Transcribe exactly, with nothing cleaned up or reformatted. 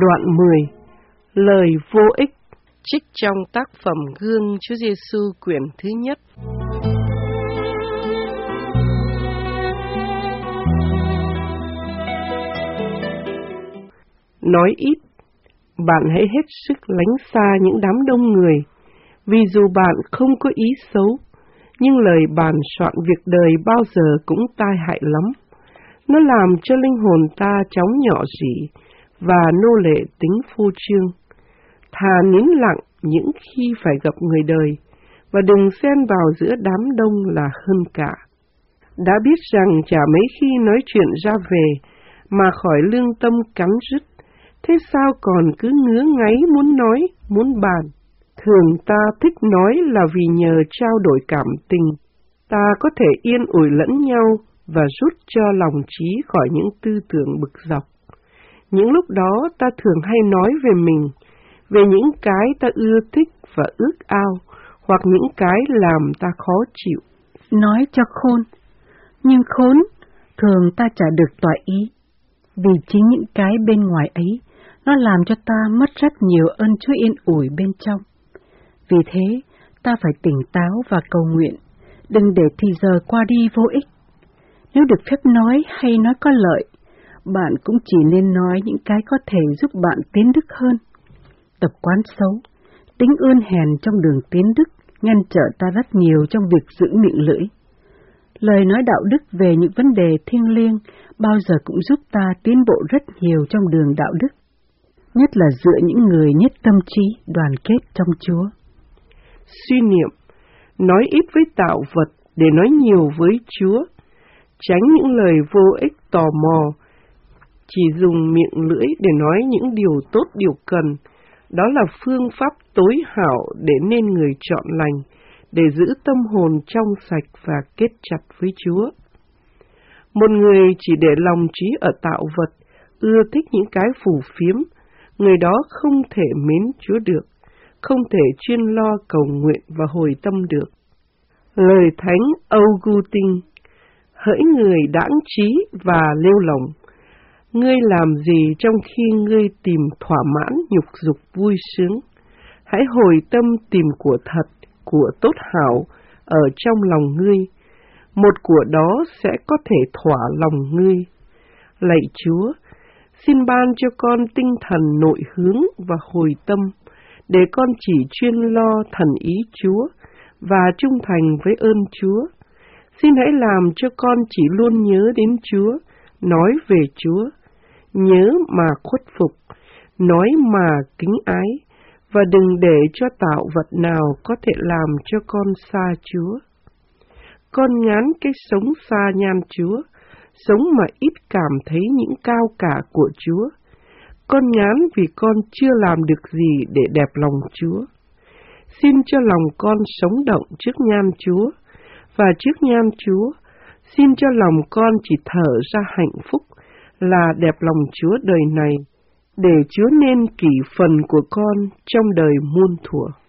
Đoạn mười. Lời vô ích. Trích trong tác phẩm Gương Chúa Giêsu quyển thứ nhất. Nói ít, bạn hãy hết sức lánh xa những đám đông người, vì dù bạn không có ý xấu, nhưng lời bàn soạn việc đời bao giờ cũng tai hại lắm. Nó làm cho linh hồn ta chóng nhỏ rỉ và nô lệ tính phô trương. Thà nín lặng những khi phải gặp người đời, và đừng xen vào giữa đám đông là hơn cả. Đã biết rằng chả mấy khi nói chuyện ra về mà khỏi lương tâm cắn rứt, thế sao còn cứ ngứa ngáy muốn nói, muốn bàn? Thường ta thích nói là vì nhờ trao đổi cảm tình, ta có thể yên ủi lẫn nhau và rút cho lòng trí khỏi những tư tưởng bực dọc. Những lúc đó ta thường hay nói về mình, về những cái ta ưa thích và ước ao, hoặc những cái làm ta khó chịu. Nói cho khôn, nhưng khốn thường ta chả được tọa ý, vì chính những cái bên ngoài ấy, nó làm cho ta mất rất nhiều ơn Chúa yên ủi bên trong. Vì thế, ta phải tỉnh táo và cầu nguyện, đừng để thì giờ qua đi vô ích. Nếu được phép nói hay nói có lợi, bạn cũng chỉ nên nói những cái có thể giúp bạn tiến đức hơn. Tập quán xấu, tính ươn hèn trong đường tiến đức ngăn trở ta rất nhiều trong việc giữ miệng lưỡi. Lời nói đạo đức về những vấn đề thiêng liêng bao giờ cũng giúp ta tiến bộ rất nhiều trong đường đạo đức, nhất là giữa những người nhất tâm trí đoàn kết trong Chúa. Suy niệm, nói ít với tạo vật để nói nhiều với Chúa, tránh những lời vô ích tò mò, chỉ dùng miệng lưỡi để nói những điều tốt điều cần. Đó là phương pháp tối hảo để nên người chọn lành, để giữ tâm hồn trong sạch và kết chặt với Chúa. Một người chỉ để lòng trí ở tạo vật, ưa thích những cái phù phiếm, người đó không thể mến Chúa được, không thể chuyên lo cầu nguyện và hồi tâm được. Lời Thánh Augustine: hỡi người đãng trí và lêu lỏng, ngươi làm gì trong khi ngươi tìm thỏa mãn nhục dục vui sướng? Hãy hồi tâm tìm của thật, của tốt hảo ở trong lòng ngươi, một của đó sẽ có thể thỏa lòng ngươi. Lạy Chúa, xin ban cho con tinh thần nội hướng và hồi tâm, để con chỉ chuyên lo thần ý Chúa và trung thành với ơn Chúa. Xin hãy làm cho con chỉ luôn nhớ đến Chúa, nói về Chúa, nhớ mà khuất phục, nói mà kính ái, và đừng để cho tạo vật nào có thể làm cho con xa Chúa. Con ngán cái sống xa nhan Chúa, sống mà ít cảm thấy những cao cả của Chúa. Con ngán vì con chưa làm được gì để đẹp lòng Chúa. Xin cho lòng con sống động trước nhan Chúa, và trước nhan Chúa, xin cho lòng con chỉ thở ra hạnh phúc là đẹp lòng Chúa đời này, để Chúa nên kỷ phần của con trong đời muôn thuở.